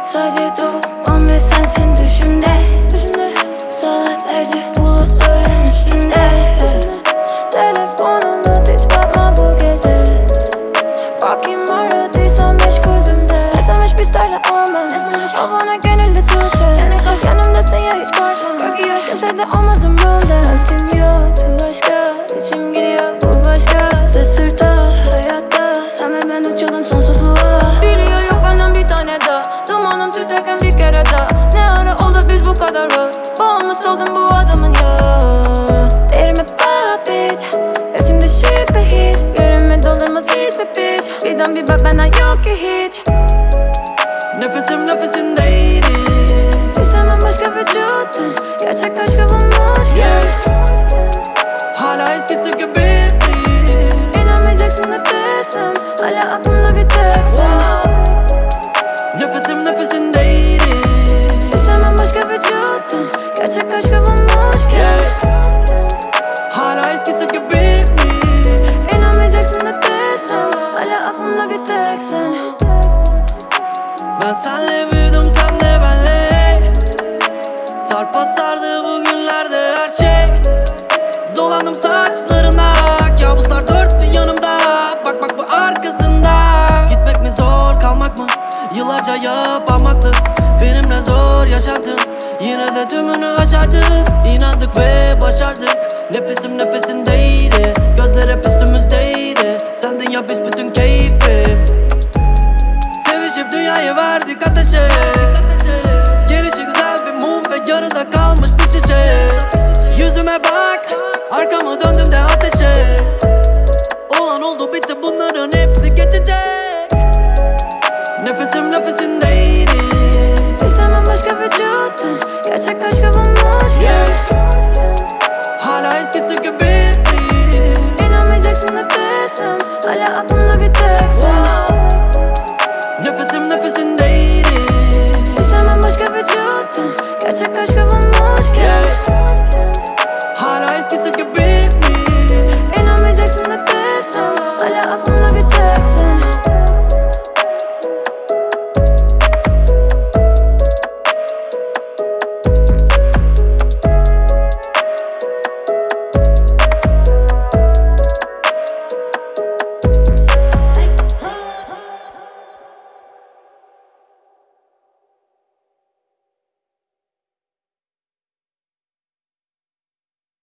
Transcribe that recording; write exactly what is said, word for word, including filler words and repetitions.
Sadece duman ve sensin düşümde. Saatlerce bulutların üstünde. Telefonunu hiç bakma bu gece. Bakayım aradıysan meşguldüm de. S M S bizlerle olmaz. O bana gönüllü tutsa. Yani kalk yanımdasın ya hiç korkma. Korkuyor kimse de olmaz umrumda. Vaktim yoktu başka. İçim gidiyor bu başka. Sırt sırta hayatta. Sen ve ben uçalım sonsuzluğa. Biliyor yok benden bir tane daha. Dumanım tüterken bir kere daha. Ne ara oldu biz bu kadar rahat. Bağımlısı oldum bu adamın ya. Derime bak bitch. Gözümde şüphe hiç. Görünme doldurmaz hiçbir bitch. Birden bir bak benden yok ki hiç. Nefesim nefesindeydi. İstemem başka vücudun. Gerçek aşkı bulmuş Yeah. Hala eskisi gibi. İnanmayacaksın ne desem. Hala aklımda bir tek sen. Nefesim nefesindeydi. İstemem başka vücudun. Gerçek aşkı bulmuş Yeah. Hala eskisi gibi. İnanmayacaksın ne desem. Hala aklımda bir tek sen. Ben senle büyüdüm, sen de benle. Sarpa sardı bugünlerde her şey. Dolandım saçlarına. Kabuslar dört bir yanımda. Bak bak bu arkasında. Gitmek mi zor, kalmak mı? Yıllarca yapamaktı benimle zor yaşantım. Yine de tümünü başardık. İnandık ve başardık. Nefesim nefesindeydi. Gözler hep üstümüzdeydi. Sendin ya biz bütün keyfi. Sevişip dünyayı verdik ateşe. Gelişi güzel bir mum ve yarıda kalmış bir şişe. Yüzüme bak, arkamı döndüm de ateşe. Olan oldu bitti, bunların hepsi geçecek. Nefesim nefesindeydi. İstemem başka vücudun. Gerçek aşkı bulmuş Yeah. Hala eskisi gibi. İnanmayacaksın ne desem. Hala aklımda bir tek sen. Nefesim nefesin